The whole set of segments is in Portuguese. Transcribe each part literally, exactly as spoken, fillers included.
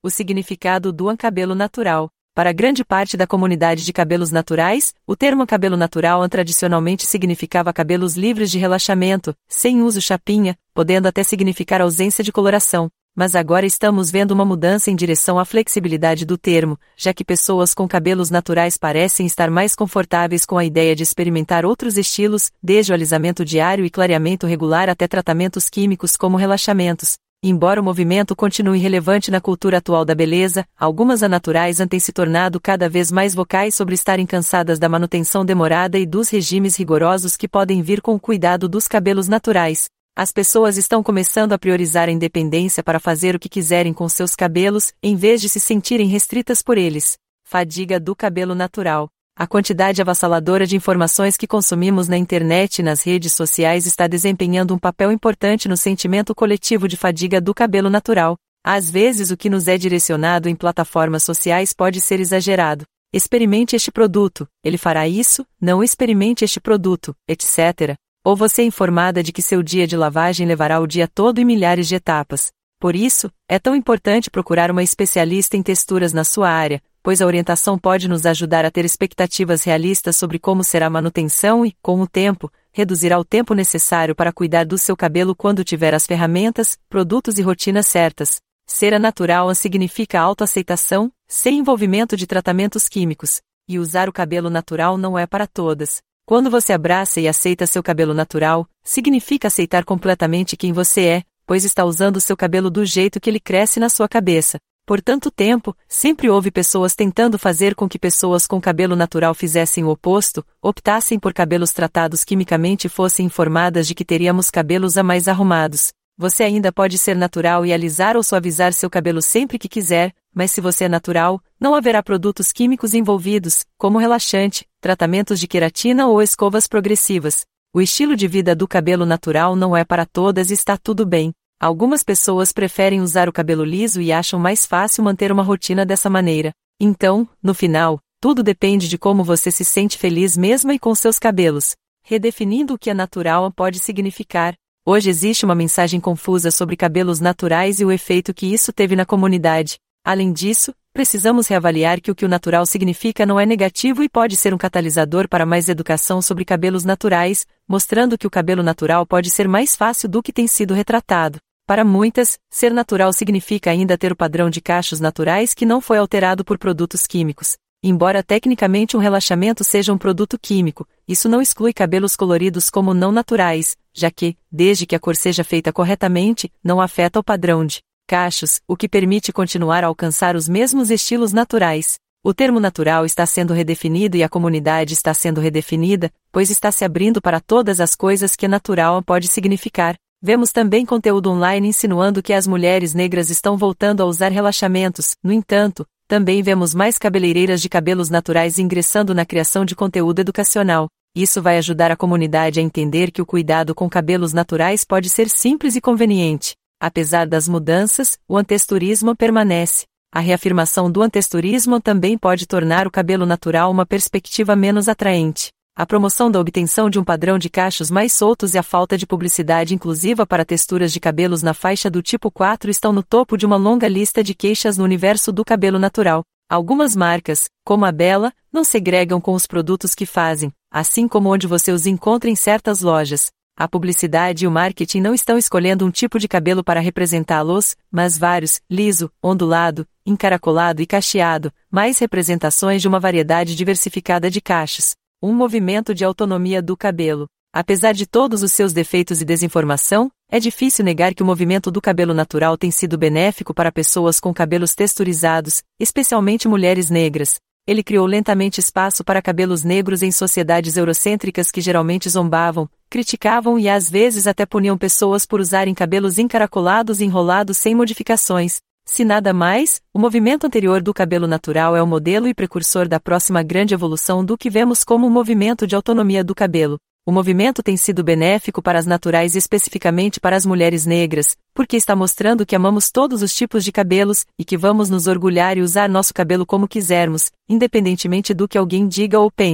O significado do cabelo natural. Para grande parte da comunidade de cabelos naturais, o termo cabelo natural tradicionalmente significava cabelos livres de relaxamento, sem uso chapinha, podendo até significar ausência de coloração. Mas agora estamos vendo uma mudança em direção à flexibilidade do termo, já que pessoas com cabelos naturais parecem estar mais confortáveis com a ideia de experimentar outros estilos, desde o alisamento diário e clareamento regular até tratamentos químicos como relaxamentos. Embora o movimento continue relevante na cultura atual da beleza, algumas anaturais têm se tornado cada vez mais vocais sobre estarem cansadas da manutenção demorada e dos regimes rigorosos que podem vir com o cuidado dos cabelos naturais. As pessoas estão começando a priorizar a independência para fazer o que quiserem com seus cabelos, em vez de se sentirem restritas por eles. Fadiga do cabelo natural. A quantidade avassaladora de informações que consumimos na internet e nas redes sociais está desempenhando um papel importante no sentimento coletivo de fadiga do cabelo natural. Às vezes o que nos é direcionado em plataformas sociais pode ser exagerado. Experimente este produto, ele fará isso, não experimente este produto, etcétera. Ou você é informada de que seu dia de lavagem levará o dia todo e milhares de etapas. Por isso, é tão importante procurar uma especialista em texturas na sua área, pois a orientação pode nos ajudar a ter expectativas realistas sobre como será a manutenção e, com o tempo, reduzirá o tempo necessário para cuidar do seu cabelo quando tiver as ferramentas, produtos e rotinas certas. Ser natural significa autoaceitação, sem envolvimento de tratamentos químicos, e usar o cabelo natural não é para todas. Quando você abraça e aceita seu cabelo natural, significa aceitar completamente quem você é, pois está usando seu cabelo do jeito que ele cresce na sua cabeça. Por tanto tempo, sempre houve pessoas tentando fazer com que pessoas com cabelo natural fizessem o oposto, optassem por cabelos tratados quimicamente e fossem informadas de que teríamos cabelos a mais arrumados. Você ainda pode ser natural e alisar ou suavizar seu cabelo sempre que quiser, mas se você é natural, não haverá produtos químicos envolvidos, como relaxante, tratamentos de queratina ou escovas progressivas. O estilo de vida do cabelo natural não é para todas e está tudo bem. Algumas pessoas preferem usar o cabelo liso e acham mais fácil manter uma rotina dessa maneira. Então, no final, tudo depende de como você se sente feliz mesmo e com seus cabelos. Redefinindo o que é natural pode significar. Hoje existe uma mensagem confusa sobre cabelos naturais e o efeito que isso teve na comunidade. Além disso, precisamos reavaliar que o que o natural significa não é negativo e pode ser um catalisador para mais educação sobre cabelos naturais, mostrando que o cabelo natural pode ser mais fácil do que tem sido retratado. Para muitas, ser natural significa ainda ter o padrão de cachos naturais que não foi alterado por produtos químicos. Embora tecnicamente um relaxamento seja um produto químico, isso não exclui cabelos coloridos como não naturais, já que, desde que a cor seja feita corretamente, não afeta o padrão de cachos, o que permite continuar a alcançar os mesmos estilos naturais. O termo natural está sendo redefinido e a comunidade está sendo redefinida, pois está se abrindo para todas as coisas que natural pode significar. Vemos também conteúdo online insinuando que as mulheres negras estão voltando a usar relaxamentos. No entanto, também vemos mais cabeleireiras de cabelos naturais ingressando na criação de conteúdo educacional. Isso vai ajudar a comunidade a entender que o cuidado com cabelos naturais pode ser simples e conveniente. Apesar das mudanças, o antexturismo permanece. A reafirmação do antexturismo também pode tornar o cabelo natural uma perspectiva menos atraente. A promoção da obtenção de um padrão de cachos mais soltos e a falta de publicidade inclusiva para texturas de cabelos na faixa do tipo quatro estão no topo de uma longa lista de queixas no universo do cabelo natural. Algumas marcas, como a Bella, não segregam com os produtos que fazem, assim como onde você os encontra em certas lojas. A publicidade e o marketing não estão escolhendo um tipo de cabelo para representá-los, mas vários, liso, ondulado, encaracolado e cacheado, mais representações de uma variedade diversificada de cachos. Um movimento de autonomia do cabelo. Apesar de todos os seus defeitos e desinformação, é difícil negar que o movimento do cabelo natural tem sido benéfico para pessoas com cabelos texturizados, especialmente mulheres negras. Ele criou lentamente espaço para cabelos negros em sociedades eurocêntricas que geralmente zombavam, criticavam e às vezes até puniam pessoas por usarem cabelos encaracolados e enrolados sem modificações. Se nada mais, o movimento anterior do cabelo natural é o modelo e precursor da próxima grande evolução do que vemos como o movimento de autonomia do cabelo. O movimento tem sido benéfico para as naturais e especificamente para as mulheres negras, porque está mostrando que amamos todos os tipos de cabelos, e que vamos nos orgulhar e usar nosso cabelo como quisermos, independentemente do que alguém diga ou pense.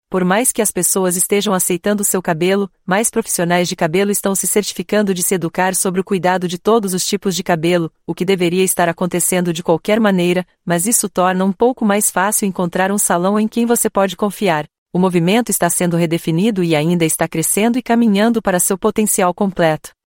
Por mais que as pessoas estejam aceitando seu cabelo, mais profissionais de cabelo estão se certificando de se educar sobre o cuidado de todos os tipos de cabelo, o que deveria estar acontecendo de qualquer maneira, mas isso torna um pouco mais fácil encontrar um salão em quem você pode confiar. O movimento está sendo redefinido e ainda está crescendo e caminhando para seu potencial completo.